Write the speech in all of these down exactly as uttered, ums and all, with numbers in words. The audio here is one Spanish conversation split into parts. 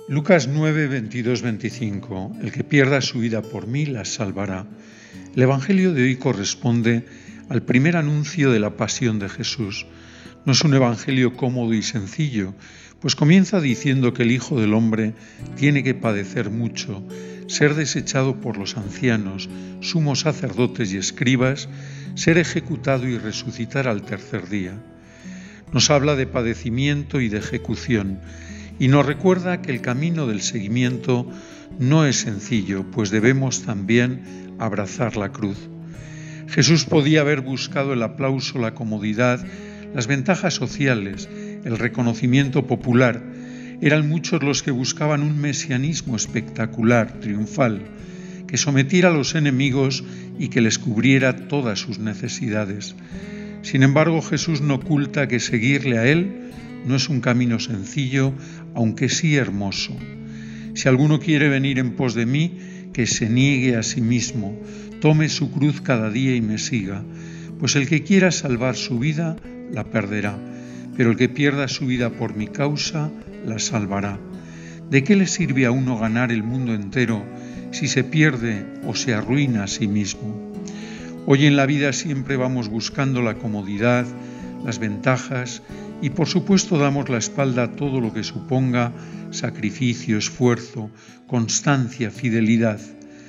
Lucas nueve, veintidós, veinticinco. El que pierda su vida por mí la salvará. El Evangelio de hoy corresponde al primer anuncio de la pasión de Jesús. No es un evangelio cómodo y sencillo, pues comienza diciendo que el Hijo del Hombre tiene que padecer mucho, ser desechado por los ancianos, sumos sacerdotes y escribas, ser ejecutado y resucitar al tercer día. Nos habla de padecimiento y de ejecución, y nos recuerda que el camino del seguimiento no es sencillo, pues debemos también abrazar la cruz. Jesús podía haber buscado el aplauso, la comodidad, las ventajas sociales, el reconocimiento popular. Eran muchos los que buscaban un mesianismo espectacular, triunfal, que sometiera a los enemigos y que les cubriera todas sus necesidades. Sin embargo, Jesús no oculta que seguirle a Él no es un camino sencillo, aunque sí hermoso. Si alguno quiere venir en pos de mí, que se niegue a sí mismo, tome su cruz cada día y me siga, pues el que quiera salvar su vida, la perderá, pero el que pierda su vida por mi causa, la salvará. ¿De qué le sirve a uno ganar el mundo entero si se pierde o se arruina a sí mismo? Hoy en la vida siempre vamos buscando la comodidad, las ventajas y por supuesto damos la espalda a todo lo que suponga sacrificio, esfuerzo, constancia, fidelidad.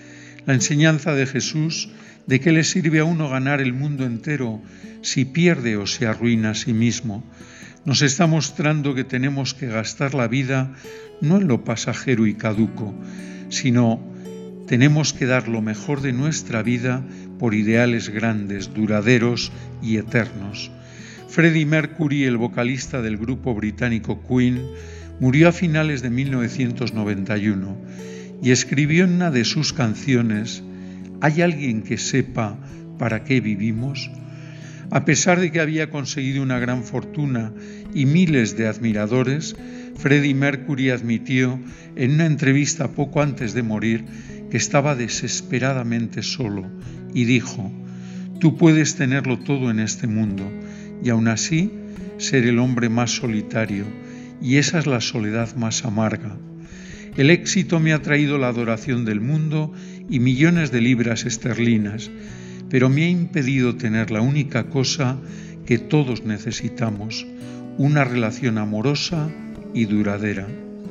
La enseñanza de Jesús, ¿de qué le sirve a uno ganar el mundo entero si pierde o se arruina a sí mismo? Nos está mostrando que tenemos que gastar la vida no en lo pasajero y caduco, sino tenemos que dar lo mejor de nuestra vida por ideales grandes, duraderos y eternos. Freddie Mercury, el vocalista del grupo británico Queen, murió a finales de mil novecientos noventa y uno y escribió en una de sus canciones: ¿hay alguien que sepa para qué vivimos? A pesar de que había conseguido una gran fortuna y miles de admiradores, Freddie Mercury admitió en una entrevista poco antes de morir que estaba desesperadamente solo y dijo: tú puedes tenerlo todo en este mundo y aún así ser el hombre más solitario, y esa es la soledad más amarga. El éxito me ha traído la adoración del mundo y millones de libras esterlinas, pero me ha impedido tener la única cosa que todos necesitamos, una relación amorosa y duradera.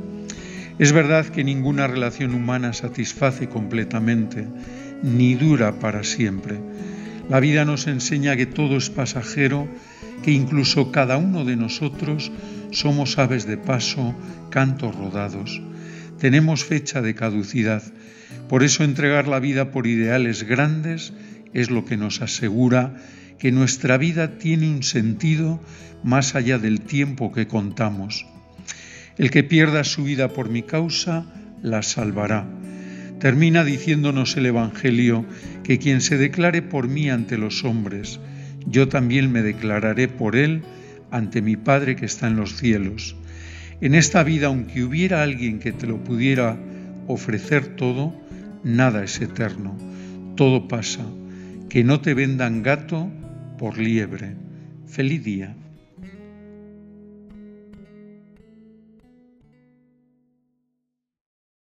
Es verdad que ninguna relación humana satisface completamente, ni dura para siempre. La vida nos enseña que todo es pasajero, que incluso cada uno de nosotros somos aves de paso, cantos rodados. Tenemos fecha de caducidad, por eso entregar la vida por ideales grandes es lo que nos asegura que nuestra vida tiene un sentido más allá del tiempo que contamos. El que pierda su vida por mi causa, la salvará. Termina diciéndonos el Evangelio que quien se declare por mí ante los hombres, yo también me declararé por él ante mi Padre que está en los cielos. En esta vida, aunque hubiera alguien que te lo pudiera ofrecer todo, nada es eterno, todo pasa. Que no te vendan gato por liebre. Feliz día.